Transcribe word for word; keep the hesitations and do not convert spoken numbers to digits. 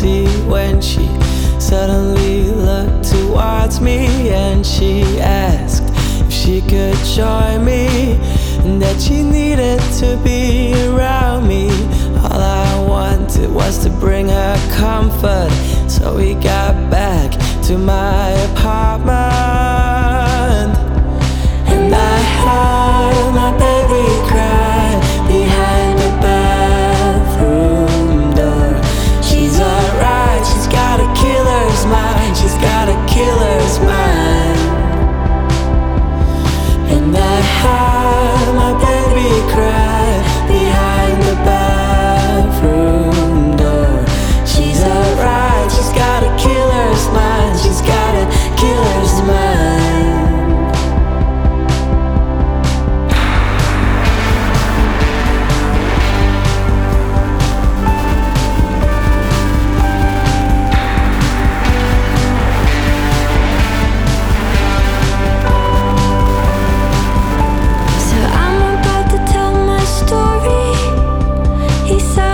reality when she suddenly looked towards me and she asked if she could join me, and that she needed to be around me. All I wanted was to bring her comfort, so we got back to my apartment. And I heard my baby cry behind the bathroom door. She's alright, she's got a killer's mind, she's got a killer's mind. And I heard my baby cry behind the bathroom door. She's alright, she's got a killer's mind, she's got a killer's mind. So I'm about to tell my story. He said